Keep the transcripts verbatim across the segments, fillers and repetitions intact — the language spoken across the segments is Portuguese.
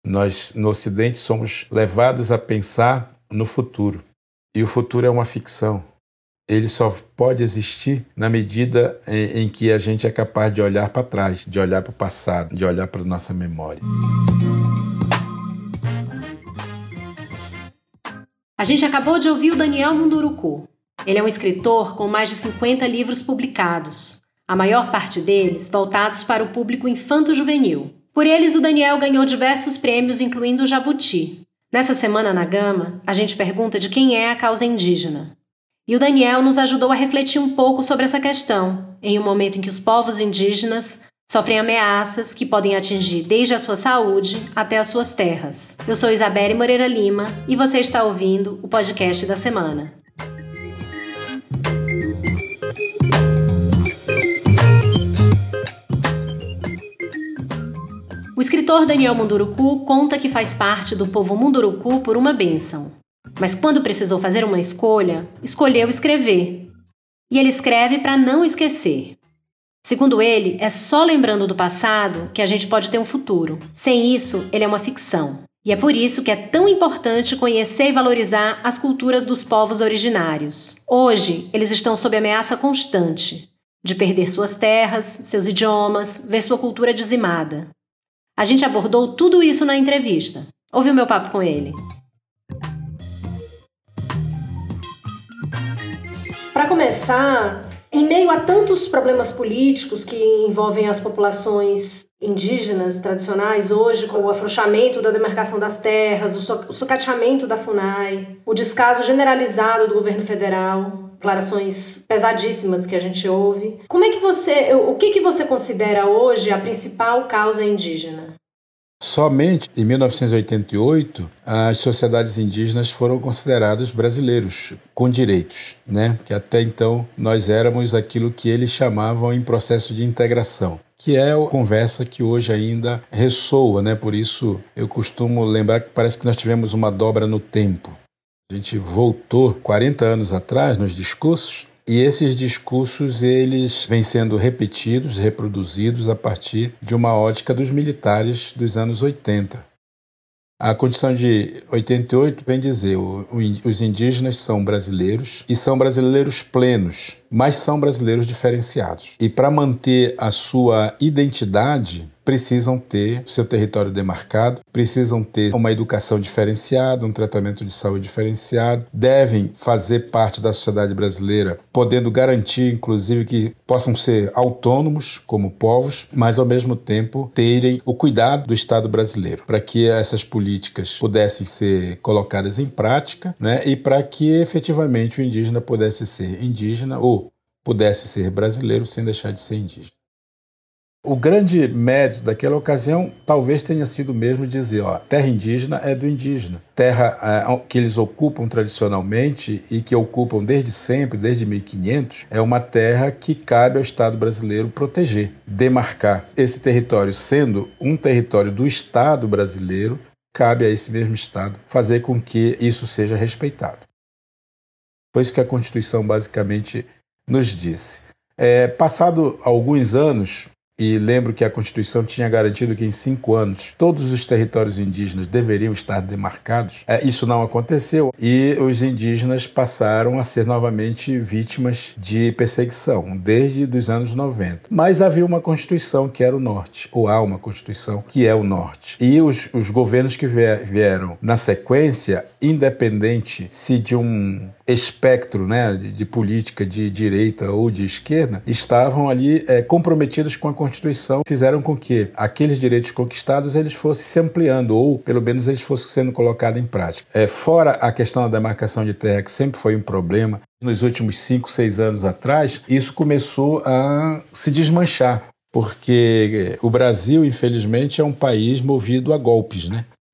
Nós, no Ocidente, somos levados a pensar no futuro. E o futuro é uma ficção. Ele só pode existir na medida em, em que a gente é capaz de olhar para trás, de olhar para o passado, de olhar para a nossa memória. A gente acabou de ouvir o Daniel Munduruku. Ele é um escritor com mais de cinquenta livros publicados, a maior parte deles voltados para o público infanto-juvenil. Por eles, o Daniel ganhou diversos prêmios, incluindo o Jabuti. Nessa semana na Gama, a gente pergunta de quem é a causa indígena. E o Daniel nos ajudou a refletir um pouco sobre essa questão, em um momento em que os povos indígenas sofrem ameaças que podem atingir desde a sua saúde até as suas terras. Eu sou Isabelle Moreira Lima e você está ouvindo o podcast da semana. O escritor Daniel Munduruku conta que faz parte do povo Munduruku por uma bênção. Mas quando precisou fazer uma escolha, escolheu escrever. E ele escreve para não esquecer. Segundo ele, é só lembrando do passado que a gente pode ter um futuro. Sem isso, ele é uma ficção. E é por isso que é tão importante conhecer e valorizar as culturas dos povos originários. Hoje, eles estão sob ameaça constante de perder suas terras, seus idiomas, ver sua cultura dizimada. A gente abordou tudo isso na entrevista. Ouve o meu papo com ele. Para começar, em meio a tantos problemas políticos que envolvem as populações indígenas tradicionais hoje, como o afrouxamento da demarcação das terras, o sucateamento da FUNAI, o descaso generalizado do governo federal, declarações pesadíssimas que a gente ouve. Como é que você, o que que você considera hoje a principal causa indígena? Somente em mil novecentos e oitenta e oito, as sociedades indígenas foram consideradas brasileiros com direitos, né? Que até então nós éramos aquilo que eles chamavam em processo de integração, que é a conversa que hoje ainda ressoa, né? Por isso eu costumo lembrar que parece que nós tivemos uma dobra no tempo. A gente voltou quarenta anos atrás nos discursos, e esses discursos eles vêm sendo repetidos, reproduzidos a partir de uma ótica dos militares dos anos oitenta. A Constituição de oitenta e oito vem dizer que os indígenas são brasileiros e são brasileiros plenos, mas são brasileiros diferenciados. E para manter a sua identidade, precisam ter seu território demarcado, precisam ter uma educação diferenciada, um tratamento de saúde diferenciado, devem fazer parte da sociedade brasileira, podendo garantir, inclusive, que possam ser autônomos como povos, mas, ao mesmo tempo, terem o cuidado do Estado brasileiro, para que essas políticas pudessem ser colocadas em prática, né, e para que, efetivamente, o indígena pudesse ser indígena ou pudesse ser brasileiro sem deixar de ser indígena. O grande mérito daquela ocasião talvez tenha sido mesmo dizer, ó, terra indígena é do indígena. Terra é, que eles ocupam tradicionalmente e que ocupam desde sempre, desde mil e quinhentos, é uma terra que cabe ao Estado brasileiro proteger, demarcar. Esse território sendo um território do Estado brasileiro, cabe a esse mesmo Estado fazer com que isso seja respeitado. Foi isso que a Constituição basicamente nos disse. É, passado alguns anos, e lembro que a Constituição tinha garantido que em cinco anos todos os territórios indígenas deveriam estar demarcados. É, isso não aconteceu e os indígenas passaram a ser novamente vítimas de perseguição desde os anos noventa. Mas havia uma Constituição que era o Norte, ou há uma Constituição que é o Norte. E os, os governos que vieram na sequência, independente se de um espectro, né, de, de política de direita ou de esquerda, estavam ali é, comprometidos com a Constituição, fizeram com que aqueles direitos conquistados eles fossem se ampliando, ou pelo menos eles fossem sendo colocados em prática. É, fora a questão da demarcação de terra, que sempre foi um problema, nos últimos cinco, seis anos atrás, isso começou a se desmanchar, porque o Brasil, infelizmente, é um país movido a golpes, né?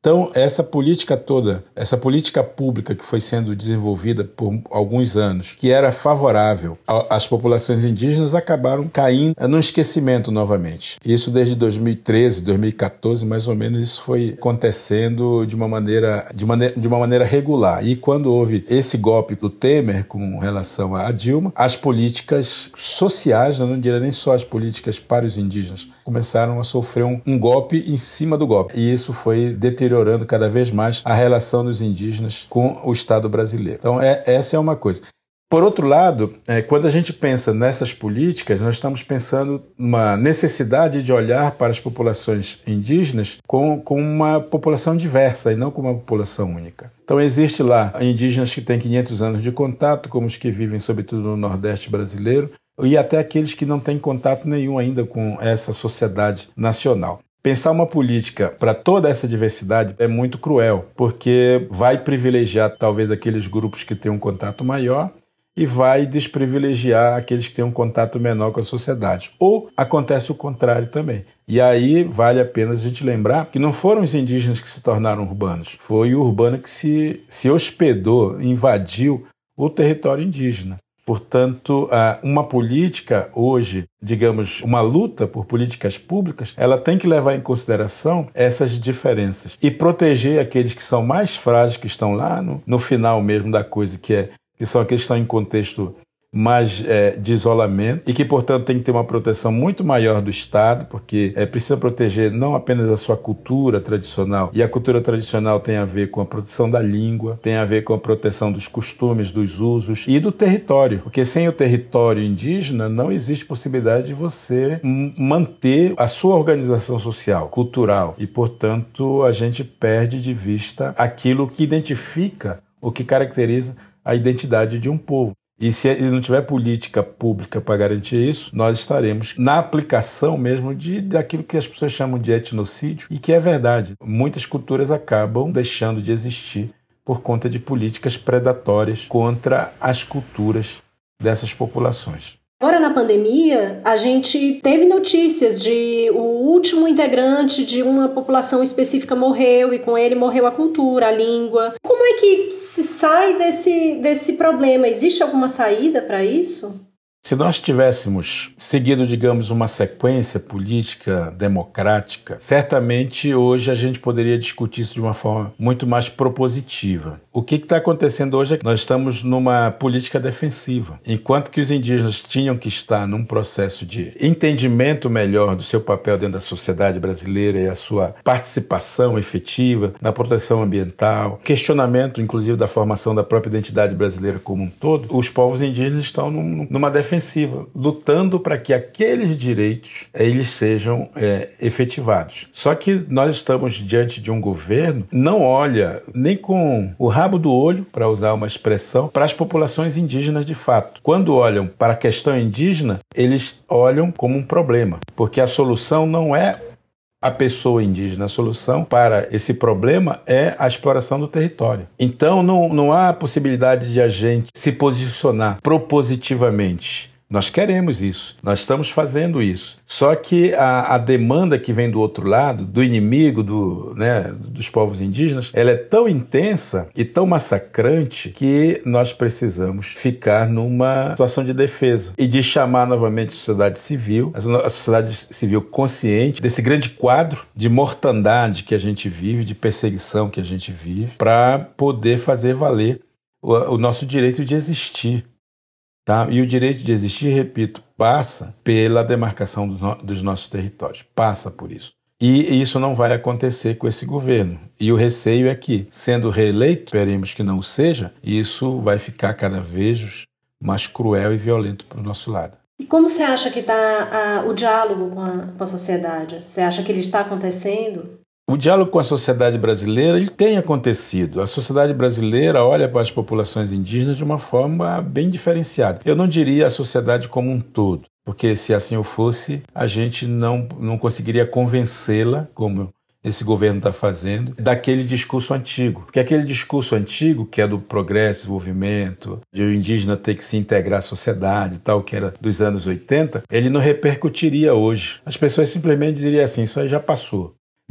Então, essa política toda, essa política pública que foi sendo desenvolvida por alguns anos, que era favorável às populações indígenas, acabaram caindo no esquecimento novamente. Isso desde dois mil e treze, dois mil e quatorze, mais ou menos, isso foi acontecendo de uma maneira, de maneira, de uma maneira regular. E quando houve esse golpe do Temer com relação a Dilma, as políticas sociais, eu não diria nem só as políticas para os indígenas, começaram a sofrer um, um golpe em cima do golpe. E isso foi deteriorando cada vez mais a relação dos indígenas com o Estado brasileiro. Então, é, essa é uma coisa. Por outro lado, é, quando a gente pensa nessas políticas, nós estamos pensando numa necessidade de olhar para as populações indígenas com, com uma população diversa e não com uma população única. Então, existe lá indígenas que têm quinhentos anos de contato, como os que vivem, sobretudo, no Nordeste brasileiro, e até aqueles que não têm contato nenhum ainda com essa sociedade nacional. Pensar uma política para toda essa diversidade é muito cruel, porque vai privilegiar talvez aqueles grupos que têm um contato maior e vai desprivilegiar aqueles que têm um contato menor com a sociedade. Ou acontece o contrário também. E aí vale a pena a gente lembrar que não foram os indígenas que se tornaram urbanos, foi o urbano que se, se hospedou, invadiu o território indígena. Portanto, uma política hoje, digamos, uma luta por políticas públicas, ela tem que levar em consideração essas diferenças e proteger aqueles que são mais frágeis, que estão lá no, no final mesmo da coisa, que, é, que são aqueles que estão em contexto mais é, de isolamento e que, portanto, tem que ter uma proteção muito maior do Estado, porque é, precisa proteger não apenas a sua cultura tradicional, e a cultura tradicional tem a ver com a proteção da língua, tem a ver com a proteção dos costumes, dos usos e do território, porque sem o território indígena não existe possibilidade de você manter a sua organização social, cultural, e, portanto, a gente perde de vista aquilo que identifica, o que caracteriza a identidade de um povo. E se não tiver política pública para garantir isso, nós estaremos na aplicação mesmo de, daquilo que as pessoas chamam de etnocídio, e que é verdade. Muitas culturas acabam deixando de existir por conta de políticas predatórias contra as culturas dessas populações. Agora, na pandemia, a gente teve notícias de o último integrante de uma população específica morreu e com ele morreu a cultura, a língua. Como é que se sai desse, desse problema? Existe alguma saída para isso? Se nós tivéssemos seguido, digamos, uma sequência política democrática, certamente hoje a gente poderia discutir isso de uma forma muito mais propositiva. O que está acontecendo hoje é que nós estamos numa política defensiva. Enquanto que os indígenas tinham que estar num processo de entendimento melhor do seu papel dentro da sociedade brasileira e a sua participação efetiva na proteção ambiental, questionamento, inclusive, da formação da própria identidade brasileira como um todo, os povos indígenas estão num, numa defensiva. defensiva, lutando para que aqueles direitos eles sejam é, efetivados. Só que nós estamos diante de um governo que não olha nem com o rabo do olho, para usar uma expressão, para as populações indígenas de fato. Quando olham para a questão indígena, eles olham como um problema, porque a solução não é a pessoa indígena. A solução para esse problema é a exploração do território. Então, não, não há possibilidade de a gente se posicionar propositivamente. Nós queremos isso, nós estamos fazendo isso. Só que a, a demanda que vem do outro lado, do inimigo, do, né, dos povos indígenas, ela é tão intensa e tão massacrante que nós precisamos ficar numa situação de defesa e de chamar novamente a sociedade civil, a sociedade civil consciente desse grande quadro de mortandade que a gente vive, de perseguição que a gente vive, para poder fazer valer o, o nosso direito de existir. Tá? E o direito de existir, repito, passa pela demarcação do no, dos nossos territórios, passa por isso. E isso não vai acontecer com esse governo. E o receio é que, sendo reeleito, esperemos que não o seja, isso vai ficar cada vez mais cruel e violento para o nosso lado. E como você acha que está o diálogo com a, com a sociedade? Você acha que ele está acontecendo? O diálogo com a sociedade brasileira ele tem acontecido. A sociedade brasileira olha para as populações indígenas de uma forma bem diferenciada. Eu não diria a sociedade como um todo, porque se assim o fosse, a gente não, não conseguiria convencê-la, como esse governo está fazendo, daquele discurso antigo. Porque aquele discurso antigo, que é do progresso, desenvolvimento, de o indígena ter que se integrar à sociedade e tal, que era dos anos oitenta, ele não repercutiria hoje. As pessoas simplesmente diriam assim, isso aí já passou.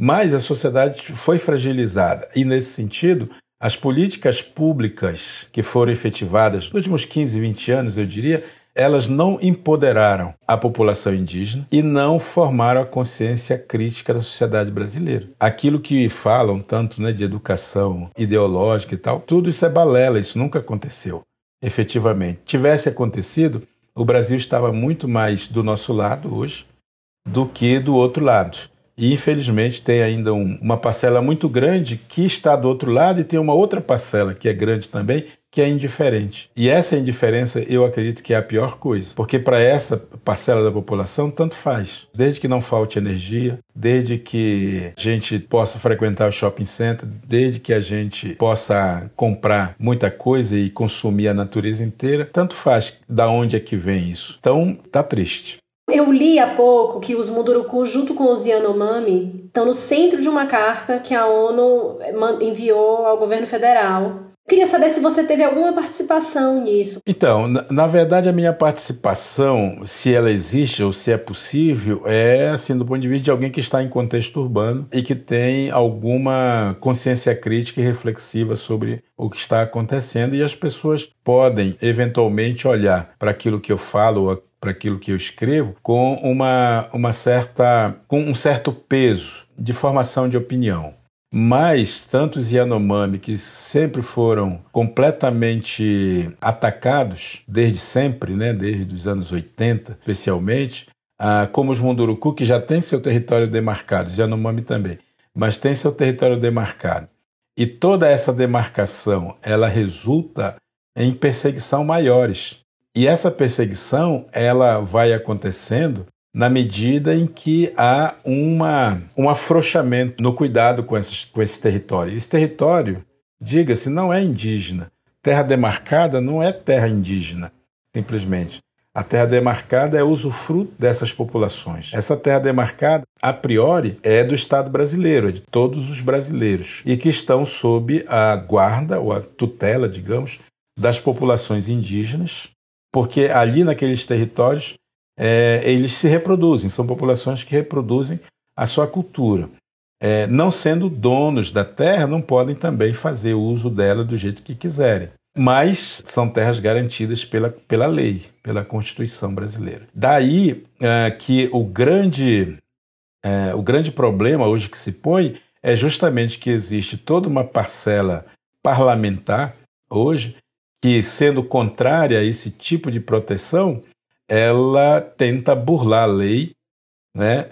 Mas a sociedade foi fragilizada e, nesse sentido, as políticas públicas que foram efetivadas nos últimos quinze, vinte anos, eu diria, elas não empoderaram a população indígena e não formaram a consciência crítica da sociedade brasileira. Aquilo que falam tanto, né, de educação ideológica e tal, tudo isso é balela, isso nunca aconteceu, efetivamente. Tivesse acontecido, o Brasil estava muito mais do nosso lado hoje do que do outro lado. E, infelizmente, tem ainda um, uma parcela muito grande que está do outro lado e tem uma outra parcela que é grande também, que é indiferente. E essa indiferença, eu acredito que é a pior coisa, porque para essa parcela da população, tanto faz. Desde que não falte energia, desde que a gente possa frequentar o shopping center, desde que a gente possa comprar muita coisa e consumir a natureza inteira, tanto faz da onde é que vem isso. Então, tá triste. Eu li há pouco que os Mundurucus, junto com os Yanomami, estão no centro de uma carta que a ONU enviou ao governo federal. Eu queria saber se você teve alguma participação nisso. Então, na, na verdade, a minha participação, se ela existe ou se é possível, é assim, do ponto de vista de alguém que está em contexto urbano e que tem alguma consciência crítica e reflexiva sobre o que está acontecendo, e as pessoas podem, eventualmente, olhar para aquilo que eu falo ou para aquilo que eu escrevo com uma, uma certa, com um certo peso de formação de opinião. Mas tanto os Yanomami, que sempre foram completamente atacados desde sempre, né, desde os anos oitenta especialmente, ah, como os Munduruku, que já têm seu território demarcado, os Yanomami também, mas têm seu território demarcado. E toda essa demarcação, ela resulta em perseguição maiores. E essa perseguição, ela vai acontecendo na medida em que há uma, um afrouxamento no cuidado com, esses, com esse território. Esse território, diga-se, não é indígena. Terra demarcada não é terra indígena, simplesmente. A terra demarcada é usufruto dessas populações. Essa terra demarcada, a priori, é do Estado brasileiro, é de todos os brasileiros, e que estão sob a guarda, ou a tutela, digamos, das populações indígenas, porque ali naqueles territórios é, eles se reproduzem, são populações que reproduzem a sua cultura. É, não sendo donos da terra, não podem também fazer uso dela do jeito que quiserem. Mas são terras garantidas pela, pela lei, pela Constituição brasileira. Daí é, que o grande, é, o grande problema hoje que se põe é justamente que existe toda uma parcela parlamentar hoje que, sendo contrária a esse tipo de proteção, ela tenta burlar a lei, né,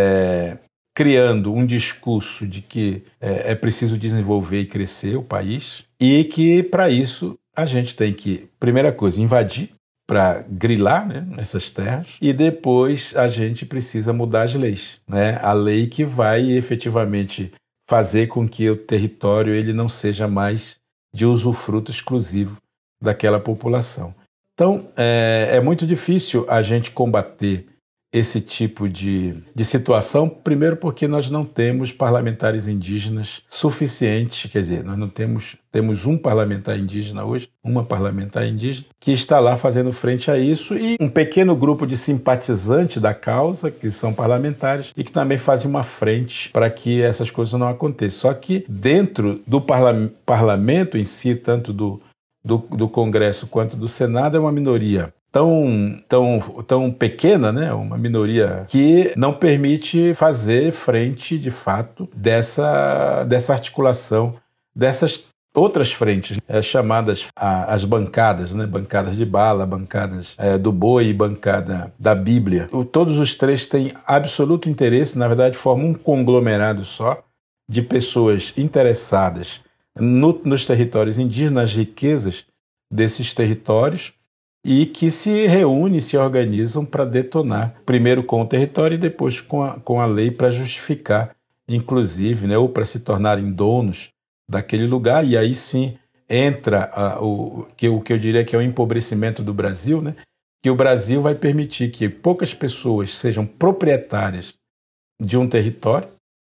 é, criando um discurso de que é, é preciso desenvolver e crescer o país, e que, para isso, a gente tem que, primeira coisa, invadir para grilar, né, essas terras, e depois a gente precisa mudar as leis, né, a lei que vai efetivamente fazer com que o território ele não seja mais de usufruto exclusivo daquela população. Então, é, é muito difícil a gente combater esse tipo de, de situação, primeiro porque nós não temos parlamentares indígenas suficientes, quer dizer, nós não temos, temos um parlamentar indígena hoje, uma parlamentar indígena, que está lá fazendo frente a isso, e um pequeno grupo de simpatizantes da causa, que são parlamentares, e que também fazem uma frente para que essas coisas não aconteçam. Só que dentro do parla- parlamento em si, tanto do Do, do Congresso quanto do Senado, é uma minoria tão, tão, tão pequena, né? Uma minoria que não permite fazer frente, de fato, dessa, dessa articulação, dessas outras frentes, é, chamadas a, as bancadas, né? Bancadas de bala, bancadas é, do boi e bancada da Bíblia. O, todos os três têm absoluto interesse, na verdade formam um conglomerado só de pessoas interessadas No, nos territórios indígenas, nas riquezas desses territórios, e que se reúnem, se organizam para detonar, primeiro com o território e depois com a, com a lei para justificar, inclusive, né, ou para se tornarem donos daquele lugar, e aí sim entra a, o, que, o que eu diria que é o empobrecimento do Brasil, né, que o Brasil vai permitir que poucas pessoas sejam proprietárias de um território,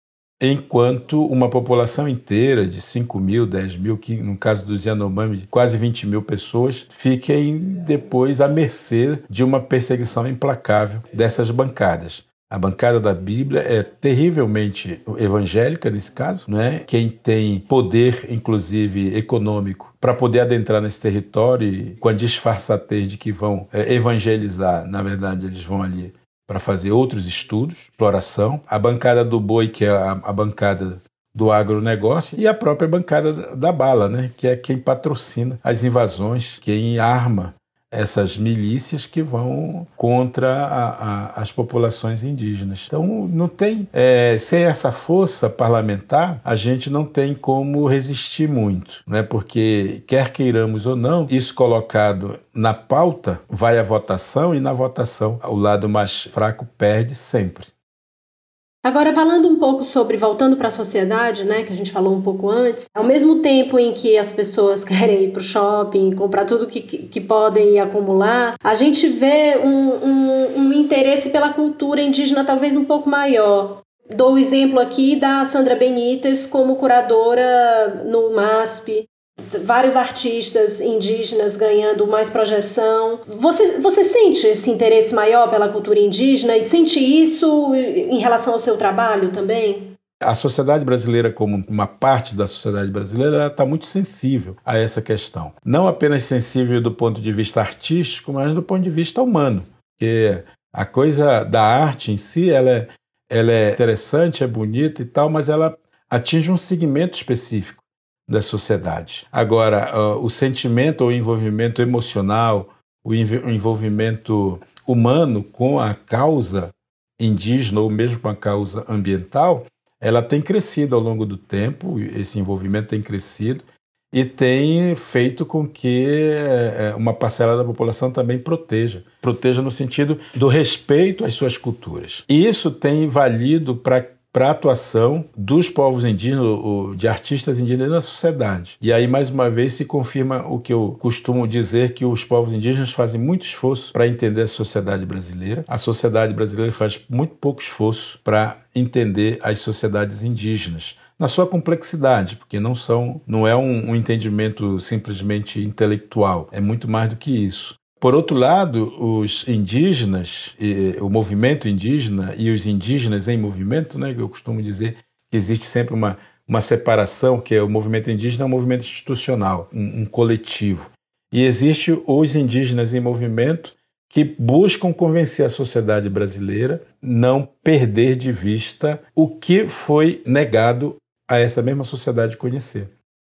enquanto uma população inteira de cinco mil, dez mil, que no caso dos Yanomami, de quase vinte mil pessoas, fiquem depois à mercê de uma perseguição implacável dessas bancadas. A bancada da Bíblia é terrivelmente evangélica nesse caso, né? Quem tem poder, inclusive econômico, para poder adentrar nesse território e, com a disfarçatez de que vão é, evangelizar, na verdade eles vão ali para fazer outros estudos, exploração. A bancada do boi, que é a, a bancada do agronegócio, e a própria bancada da bala, né? Que é quem patrocina as invasões, quem arma essas milícias que vão contra a, a, as populações indígenas. Então, não tem, é, sem essa força parlamentar, a gente não tem como resistir muito, né? Porque, quer queiramos ou não, isso colocado na pauta, vai à votação, e na votação, o lado mais fraco perde sempre. Agora, falando um pouco sobre, voltando para a sociedade, né, que a gente falou um pouco antes, ao mesmo tempo em que as pessoas querem ir para o shopping, comprar tudo que, que, que podem acumular, a gente vê um, um, um interesse pela cultura indígena talvez um pouco maior. Dou o exemplo aqui da Sandra Benítez como curadora no MASP, vários artistas indígenas ganhando mais projeção. Você, você sente esse interesse maior pela cultura indígena e sente isso em relação ao seu trabalho também? A sociedade brasileira, como uma parte da sociedade brasileira, está muito sensível a essa questão. Não apenas sensível do ponto de vista artístico, mas do ponto de vista humano. Porque a coisa da arte em si, ela é, ela é interessante, é bonita e tal, mas ela atinge um segmento específico da sociedade. Agora, uh, o sentimento ou o envolvimento emocional, o env- envolvimento humano com a causa indígena ou mesmo com a causa ambiental, ela tem crescido ao longo do tempo, esse envolvimento tem crescido e tem feito com que é, uma parcela da população também proteja. Proteja no sentido do respeito às suas culturas. E isso tem valido para para a atuação dos povos indígenas, de artistas indígenas na sociedade. E aí, mais uma vez, se confirma o que eu costumo dizer, que os povos indígenas fazem muito esforço para entender a sociedade brasileira. A sociedade brasileira faz muito pouco esforço para entender as sociedades indígenas, na sua complexidade, porque não, são, não é um, um entendimento simplesmente intelectual, é muito mais do que isso. Por outro lado, os indígenas, o movimento indígena e os indígenas em movimento, né, eu costumo dizer que existe sempre uma, uma separação, que é o movimento indígena é um movimento institucional, um, um coletivo. E existe os indígenas em movimento que buscam convencer a sociedade brasileira a não perder de vista o que foi negado a essa mesma sociedade conhecer.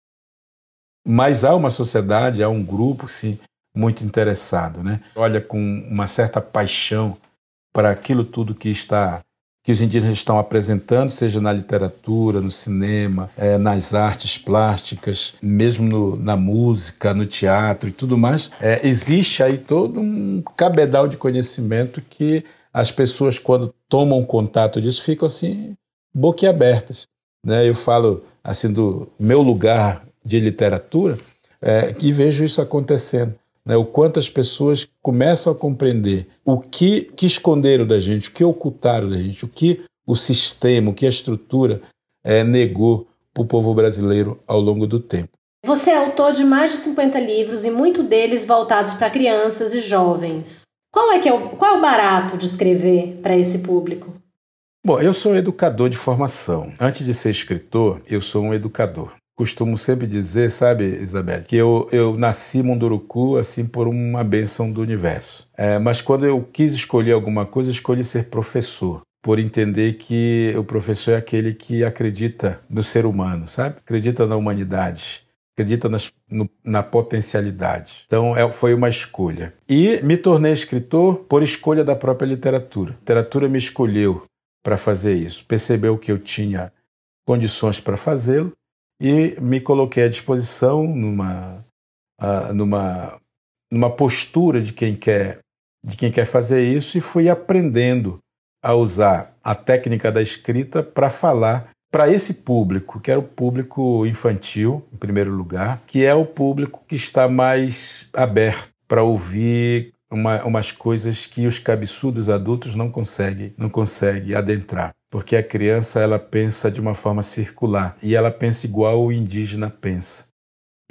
Mas há uma sociedade, há um grupo, sim, muito interessado, né? Olha com uma certa paixão para aquilo tudo que está, que os indígenas estão apresentando, seja na literatura, no cinema, é, nas artes plásticas, mesmo no, na música, no teatro e tudo mais. É, existe aí todo um cabedal de conhecimento que as pessoas, quando tomam contato disso, ficam assim boquiabertas, né? Eu falo assim do meu lugar de literatura, é, que vejo isso acontecendo. Né, o quanto as pessoas começam a compreender o que, que esconderam da gente, o que ocultaram da gente, o que o sistema, o que a estrutura é, negou para o povo brasileiro ao longo do tempo. Você é autor de mais de cinquenta livros e muitos deles voltados para crianças e jovens. Qual é, que é, o, qual é o barato de escrever para esse público? Bom, eu sou educador de formação. Antes de ser escritor, eu sou um educador. Costumo sempre dizer, sabe, Isabelle, que eu, eu nasci Munduruku assim por uma bênção do universo. É, mas quando eu quis escolher alguma coisa, eu escolhi ser professor, por entender que o professor é aquele que acredita no ser humano, sabe? Acredita na humanidade, acredita nas, no, na potencialidade. Então é, foi uma escolha. E me tornei escritor por escolha da própria literatura. A literatura me escolheu para fazer isso, percebeu que eu tinha condições para fazê-lo, e me coloquei à disposição numa, uh, numa, numa postura de quem quer, de quem quer fazer isso, e fui aprendendo a usar a técnica da escrita para falar para esse público, que era o público infantil, em primeiro lugar, que é o público que está mais aberto para ouvir uma, umas coisas que os cabeçudos adultos não conseguem, não conseguem adentrar. Porque a criança ela pensa de uma forma circular e ela pensa igual o indígena pensa.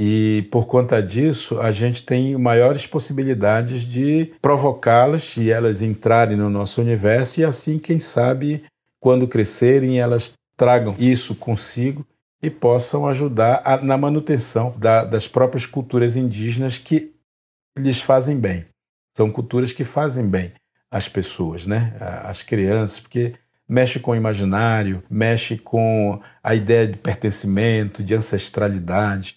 E por conta disso, a gente tem maiores possibilidades de provocá-las e elas entrarem no nosso universo e assim, quem sabe, quando crescerem, elas tragam isso consigo e possam ajudar a, na manutenção da, das próprias culturas indígenas que lhes fazem bem. São culturas que fazem bem às pessoas, né? Às crianças, porque mexe com o imaginário, mexe com a ideia de pertencimento, de ancestralidade,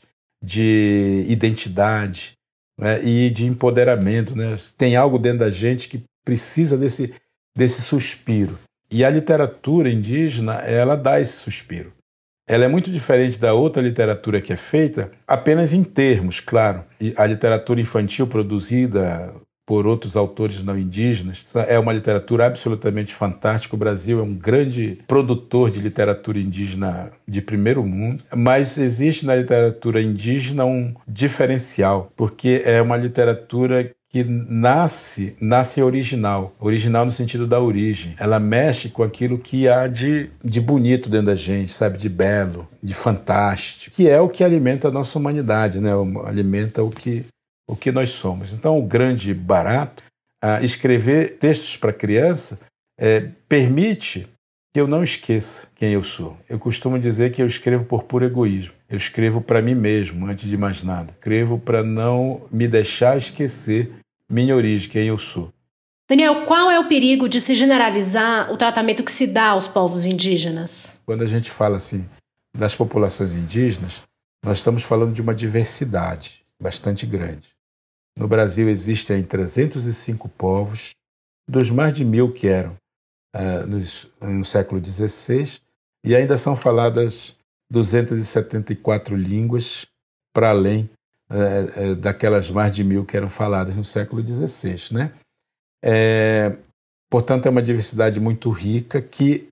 de identidade, né? E de empoderamento, né? Tem algo dentro da gente que precisa desse, desse suspiro. E a literatura indígena, ela dá esse suspiro. Ela é muito diferente da outra literatura que é feita apenas em termos, claro. E a literatura infantil produzida por outros autores não indígenas é uma literatura absolutamente fantástica. O Brasil é um grande produtor de literatura indígena de primeiro mundo, mas existe na literatura indígena um diferencial, porque é uma literatura que nasce, nasce original, original no sentido da origem. Ela mexe com aquilo que há de, de bonito dentro da gente, sabe, de belo, de fantástico, que é o que alimenta a nossa humanidade, né? Alimenta o que, o que nós somos. Então, o grande barato, ah, escrever textos para criança, é, permite que eu não esqueça quem eu sou. Eu costumo dizer que eu escrevo por puro egoísmo. Eu escrevo para mim mesmo, antes de mais nada. Escrevo para não me deixar esquecer minha origem, quem eu sou. Daniel, qual é o perigo de se generalizar o tratamento que se dá aos povos indígenas? Quando a gente fala assim das populações indígenas, nós estamos falando de uma diversidade bastante grande. No Brasil existem trezentos e cinco povos, dos mais de mil que eram uh, nos, no século dezesseis, e ainda são faladas duzentas e setenta e quatro línguas, para além uh, uh, daquelas mais de mil que eram faladas no século dezesseis, né? É, portanto, é uma diversidade muito rica que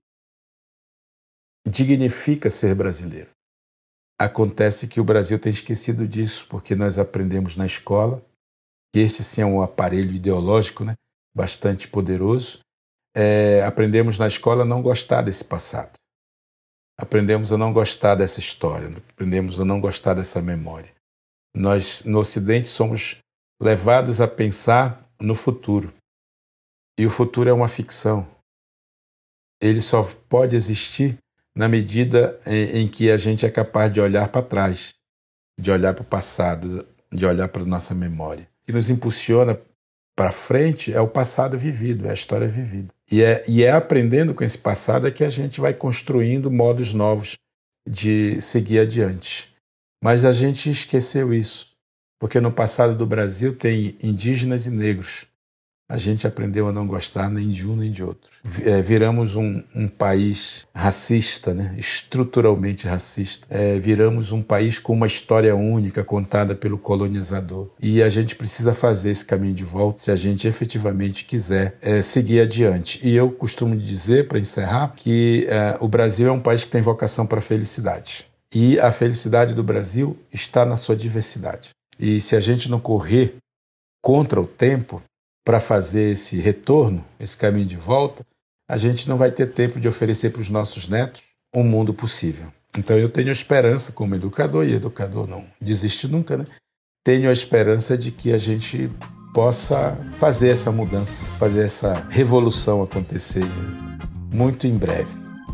dignifica ser brasileiro. Acontece que o Brasil tem esquecido disso, porque nós aprendemos na escola que este sim é um aparelho ideológico, né, bastante poderoso. É, aprendemos na escola a não gostar desse passado. Aprendemos a não gostar dessa história, aprendemos a não gostar dessa memória. Nós, no Ocidente, somos levados a pensar no futuro. E o futuro é uma ficção. Ele só pode existir na medida em, em que a gente é capaz de olhar para trás, de olhar para o passado, de olhar para a nossa memória. O que nos impulsiona para frente é o passado vivido, é a história vivida. E é, e é aprendendo com esse passado é que a gente vai construindo modos novos de seguir adiante. Mas a gente esqueceu isso, porque no passado do Brasil tem indígenas e negros. A gente aprendeu a não gostar nem de um nem de outro. É, viramos um, um país racista, né? Estruturalmente racista. É, viramos um país com uma história única contada pelo colonizador. E a gente precisa fazer esse caminho de volta se a gente efetivamente quiser é, seguir adiante. E eu costumo dizer, para encerrar, que é, o Brasil é um país que tem vocação para a felicidade. E a felicidade do Brasil está na sua diversidade. E se a gente não correr contra o tempo para fazer esse retorno, esse caminho de volta, a gente não vai ter tempo de oferecer para os nossos netos um mundo possível. Então eu tenho a esperança, como educador, e educador não desiste nunca, né? Tenho a esperança de que a gente possa fazer essa mudança, fazer essa revolução acontecer muito em breve.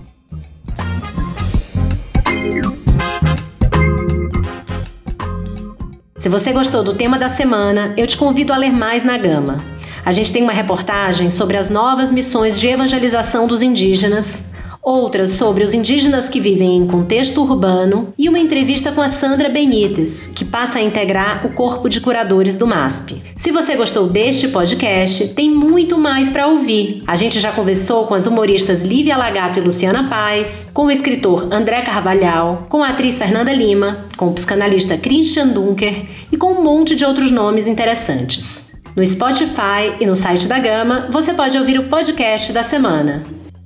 Se você gostou do tema da semana, eu te convido a ler mais na Gama. A gente tem uma reportagem sobre as novas missões de evangelização dos indígenas, outras sobre os indígenas que vivem em contexto urbano e uma entrevista com a Sandra Benítez, que passa a integrar o corpo de curadores do M A S P. Se você gostou deste podcast, tem muito mais para ouvir. A gente já conversou com as humoristas Lívia Lagato e Luciana Paz, com o escritor André Carvalhal, com a atriz Fernanda Lima, com o psicanalista Christian Dunker e com um monte de outros nomes interessantes. No Spotify e no site da Gama, você pode ouvir o podcast da semana.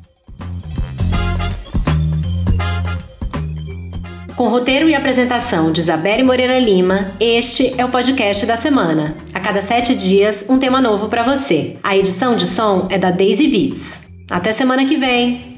Com roteiro e apresentação de Isabelle Moreira Lima, este é o podcast da semana. A cada sete dias, um tema novo para você. A edição de som é da Daisy Vitz. Até semana que vem!